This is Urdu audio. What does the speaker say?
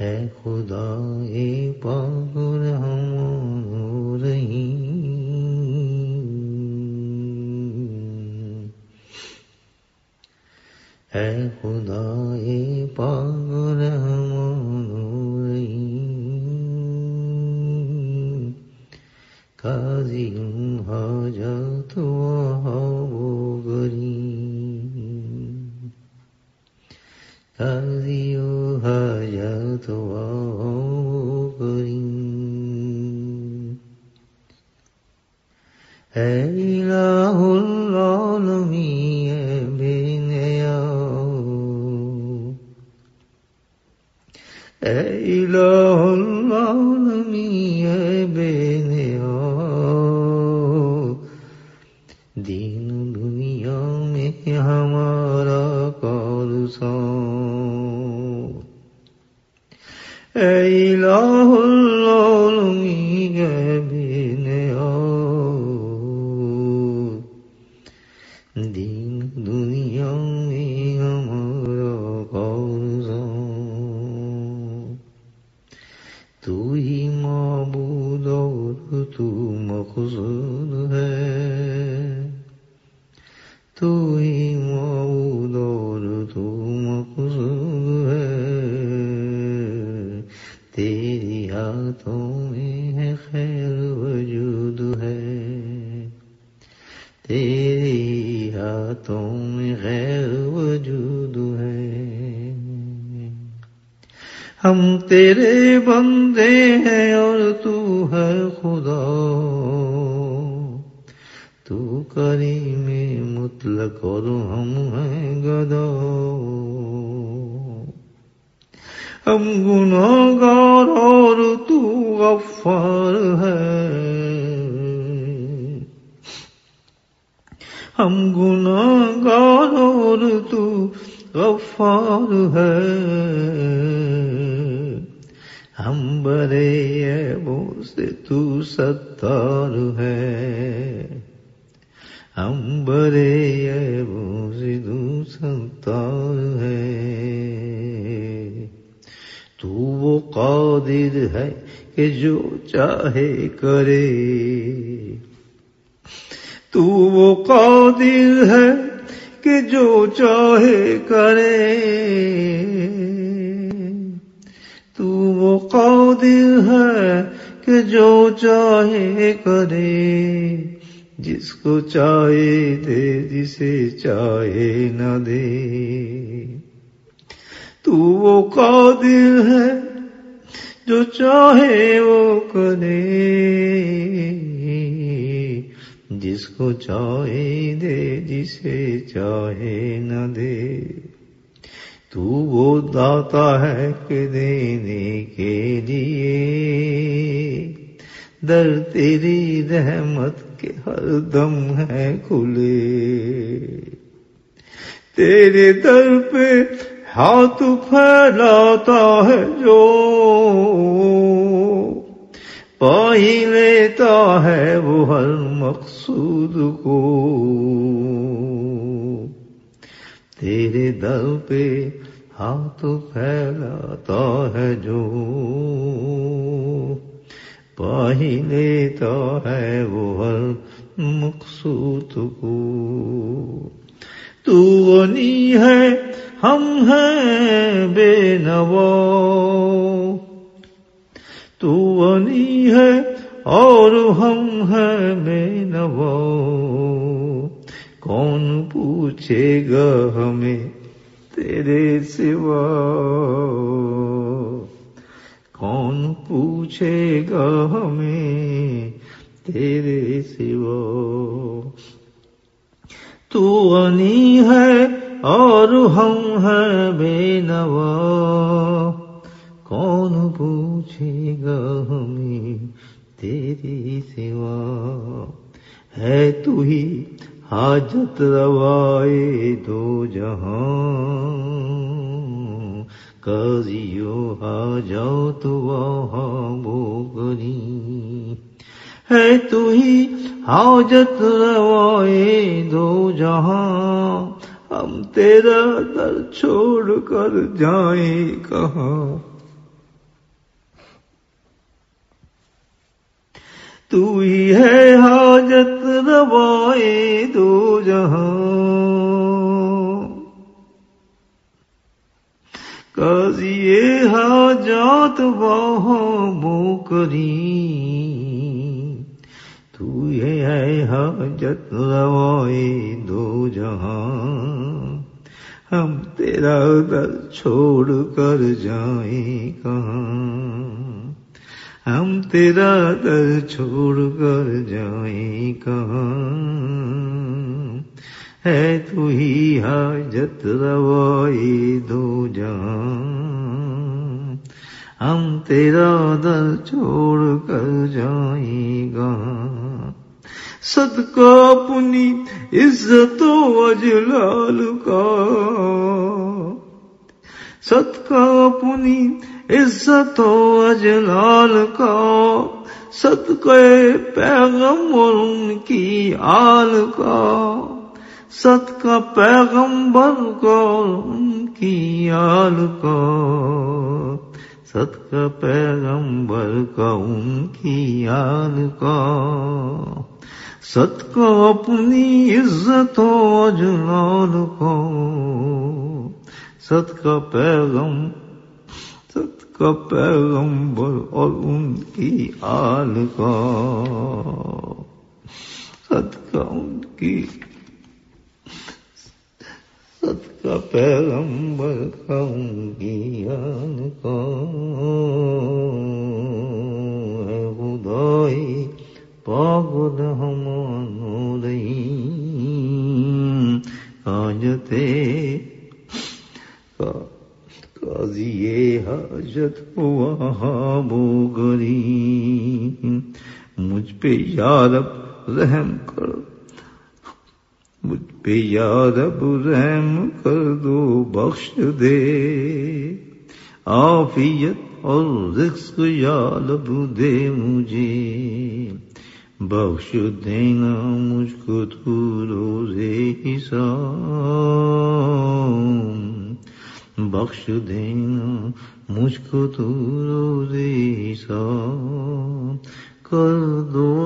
ہے خدا پاک رحم و رحیم، ہے خدا پاک رحم و رحیم، قاضی حاجات و غریب، قاضی حاجات و غریب، اے الہ العالمین بے نیاز، اے الہ العالمین بے نیاز، دین دنیا میں ہمارا کارساز، اے الہ العالمین بے نیاز، دین دنیا میں ہمارا کارساز، تو ہی معبود اور تو مقصود ہے، تو ہی معبود اور تو مقصود ہے، تیری ہاتھوں میں ہے خیر وجود ہے، تیری ہاتھوں میں خیر وجود ہے، ہم تیرے بندے ہیں اور تو ہے خدا، تو کریم مطلق اور ہم ہیں گدا، ہم گناہگار اور تو غفار ہے، ہم گناہگار اور تو غفار ہے، ہم بڑے عیبوں سے تو ستار ہے، ہم بڑے عیبوں سے تو ستار ہے، تو وہ قادر ہے کہ جو چاہے کرے، تو وہ قادر ہے کہ جو چاہے کرے، تو وہ قادر ہے کہ جو چاہے کرے، جس کو چاہے دے جسے چاہے نہ دے، تو وہ قادر ہے جو چاہے وہ کرے، جس کو چاہے دے جسے چاہے نہ دے، تو وہ داتا ہے کہ دینے کے لیے در تیری رحمت کے ہر دم ہے کھلے، تیرے در پہ ہاتھ پھیلاتا ہے جو پا ہی لیتا ہے وہ ہر مقصود کو، تیرے در پہ ہاتھ پھیلاتا ہے جو پا ہی لیتا ہے وہ ہر مقصود کو، تو غنی ہے ہم ہیں بے نوا، تو غنی ہے اور ہم ہیں بے نوا، کون پوچھے گا ہمیں تیرے سوا، کون پوچھے گا ہمیں تیرے سوا، تو غنی ہے اور ہم ہیں بے نوا، کون پوچھے گا ہمیں تیری سوا، ہے تو ہی حاجت روائے دو جہاں، قاضی و حاجات وہاں وہ غریب، ہے تو ہی حاجت روائے دو جہاں، ہم تیرا در چھوڑ کر جائیں کہاں، تو ہی ہے حاجت روائے دو جہاں، قاضی حاجات وہابوں کریم، تو ہی ہے حاجت روائے دو جہاں، ہم تیرا در چھوڑ کر جائیں کہاں، ہم تیرا در چھوڑ کر جائیں کہاں، ہے تو ہی حاجت روائے دو جہاں، ہم تیرا در چھوڑ کر جائیں کہاں، صدقہ اپنی عزت و اجلال کا، صدقہ اپنی عزت و اجلال کا، صدقہ پیغمبر ان کی آل کا، صدقہ پیغمبر کا ان کی آل کا، صدقہ پیغمبر کا ان کی آل کا، صدقہ اپنی عزت و اجلال کا، صدقہ پیغمبر اور ان کی آل کا، صدقہ ان کی، صدقہ پیغمبر کا ان کی آل کا، اے خدائی پاک رحمان رحیم، حاجتے قاضی حاجت وہابوں کریم، مجھ پہ یا رب رحم کر، مجھ پہ یا رب رحم کر دو، بخش دے عافیت اور رزق یا رب دے مجھے، بخش دینا مجھ کو تو روزے حساب، بخش دینا مجھ کو تو روزے حساب، کر دو